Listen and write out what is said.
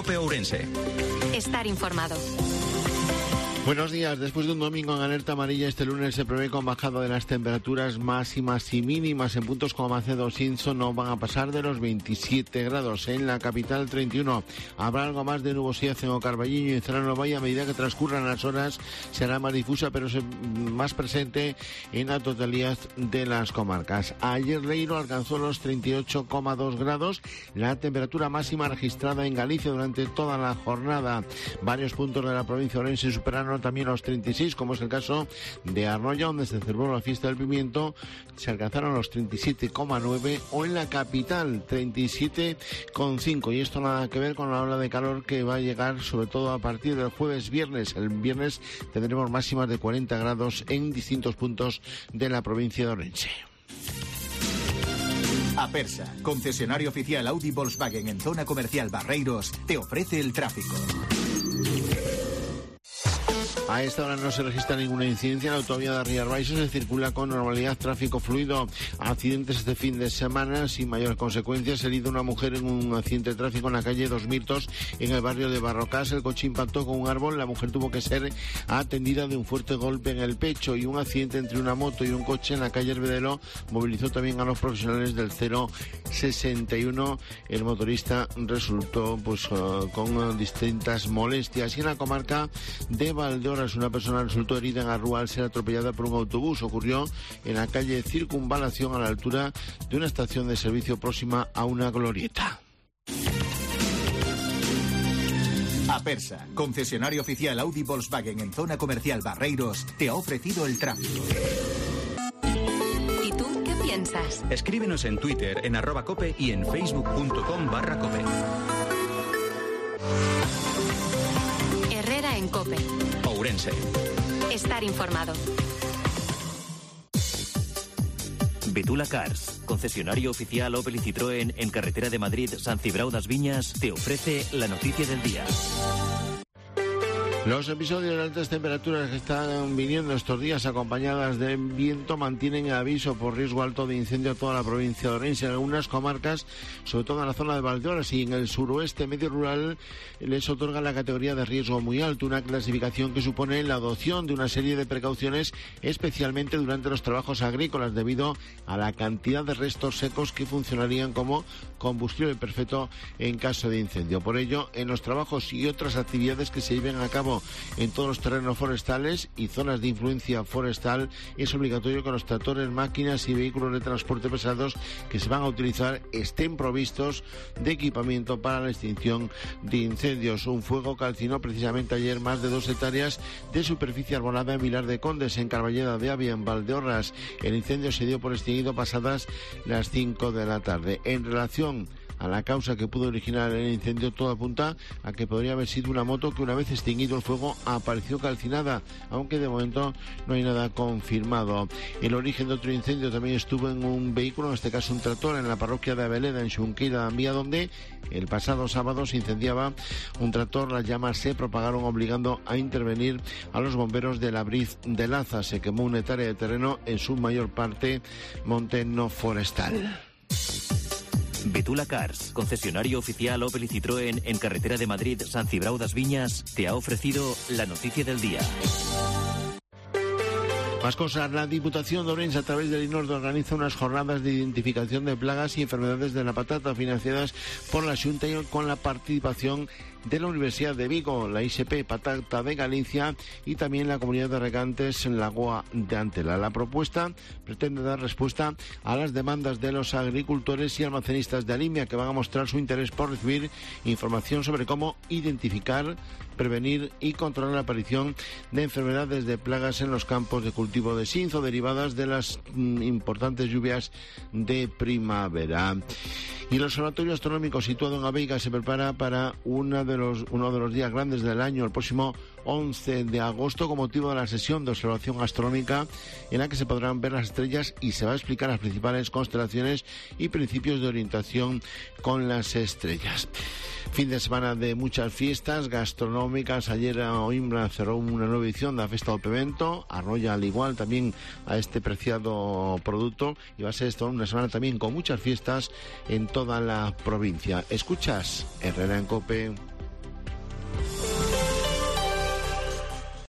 COPE Ourense. Estar informado. Buenos días. Después de un domingo en alerta amarilla, este lunes se prevé con bajada de las temperaturas máximas y mínimas. En puntos como Macedo o Cinzo no van a pasar de los 27 grados. En la capital, 31. Habrá algo más de nubosidad en Ocarballiño y en Serrano Valle. A medida que transcurran las horas será más difusa, pero más presente en la totalidad de las comarcas. Ayer Leiro alcanzó los 38,2 grados, la temperatura máxima registrada en Galicia durante toda la jornada. Varios puntos de la provincia de Ourense superaron también los 36, como es el caso de Arroyo, donde se celebró la fiesta del pimiento, se alcanzaron los 37,9, o en la capital 37,5, y esto nada que ver con la ola de calor que va a llegar sobre todo a partir del viernes. El viernes tendremos máximas de 40 grados en distintos puntos de la provincia de Ourense. Apersa, concesionario oficial Audi Volkswagen en zona comercial Barreiros, te ofrece el tráfico. A esta hora no se registra ninguna incidencia en la autovía de Rías Baixas, se circula con normalidad, tráfico fluido. Accidentes este fin de semana sin mayores consecuencias. Herido una mujer en un accidente de tráfico en la calle Dos Mirtos, en el barrio de Barrocás. El coche impactó con un árbol, la mujer tuvo que ser atendida de un fuerte golpe en el pecho. Y un accidente entre una moto y un coche en la calle Herbedelo movilizó también a los profesionales del 061. El motorista resultó con distintas molestias. Y en la comarca de Valdeorras, una persona resultó herida en Arrúa al ser atropellada por un autobús. Ocurrió en la calle Circunvalación, a la altura de una estación de servicio próxima a una glorieta. Apersa, concesionario oficial Audi Volkswagen en zona comercial Barreiros, te ha ofrecido el tráfico. ¿Y tú qué piensas? Escríbenos en Twitter, en @cope y en facebook.com/cope. Herrera en COPE. Ourense. Estar informado. Betula Cars, concesionario oficial Opel y Citroën en carretera de Madrid, San Cibrao das Viñas, te ofrece la noticia del día. Los episodios de altas temperaturas que están viniendo estos días acompañadas de viento mantienen el aviso por riesgo alto de incendio a toda la provincia de Ourense. En algunas comarcas, sobre todo en la zona de Valdeorras y en el suroeste medio rural, les otorga la categoría de riesgo muy alto, una clasificación que supone la adopción de una serie de precauciones, especialmente durante los trabajos agrícolas, debido a la cantidad de restos secos que funcionarían como combustible perfecto en caso de incendio. Por ello, en los trabajos y otras actividades que se lleven a cabo en todos los terrenos forestales y zonas de influencia forestal, es obligatorio que los tractores, máquinas y vehículos de transporte pesados que se van a utilizar estén provistos de equipamiento para la extinción de incendios. Un fuego calcinó precisamente ayer más de 2 hectáreas de superficie arbolada en Vilar de Condes, en Carballeda de Avia, en Valdeorras. El incendio se dio por extinguido pasadas las 5 de la tarde. En relación a la causa que pudo originar el incendio, todo apunta a que podría haber sido una moto que, una vez extinguido el fuego, apareció calcinada, aunque de momento no hay nada confirmado. El origen de otro incendio también estuvo en un vehículo, en este caso un tractor, en la parroquia de Abeleda, en Xunqueira de Ambía, donde el pasado sábado se incendiaba un tractor. Las llamas se propagaron, obligando a intervenir a los bomberos de la Briz de Laza. Se quemó una hectárea de terreno, en su mayor parte monte no forestal. Betula Cars, concesionario oficial Opel y Citroën en carretera de Madrid, San Cibrao das Viñas, te ha ofrecido la noticia del día. Más cosas. La Diputación de Ourense, a través del INORDE, organiza unas jornadas de identificación de plagas y enfermedades de la patata, financiadas por la Xunta y con la participación de la Universidad de Vigo, la ISP Patata de Galicia y también la Comunidad de Regantes en Lagoa de Antela. La propuesta pretende dar respuesta a las demandas de los agricultores y almacenistas de Alimia, que van a mostrar su interés por recibir información sobre cómo identificar, prevenir y controlar la aparición de enfermedades de plagas en los campos de cultivo de Cinzo, derivadas de las importantes lluvias de primavera. Y el Observatorio Astronómico, situado en Aveiga, se prepara para uno de los días grandes del año, el próximo 11 de agosto, con motivo de la sesión de observación astronómica, en la que se podrán ver las estrellas y se va a explicar las principales constelaciones y principios de orientación con las estrellas. Fin de semana de muchas fiestas gastronómicas. Ayer Oimbra cerró una nueva edición de la Festa do Pimento, Arroya al igual también a este preciado producto, y va a ser esto una semana también con muchas fiestas en toda la provincia. Escuchas Herrera en COPE.